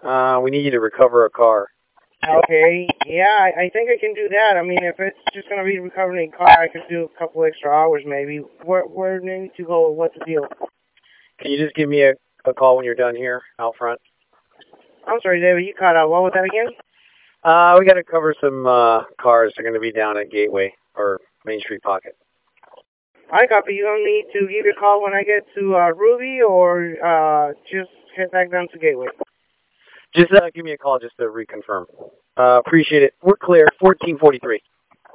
We need you to recover a car. Okay, yeah, I think I can do that. I mean, if it's just going to be recovering a car, I could do a couple extra hours maybe. Where do I need to go? What's the deal? Can you just give me a call when you're done here, out front? I'm sorry, David, you cut out. What was that again? We got to cover some cars. They're going to be down at Gateway or Main Street Pocket. I copy. You don't need to give a call when I get to Ruby or just head back down to Gateway. Just give me a call just to reconfirm. Appreciate it. We're clear. 1443.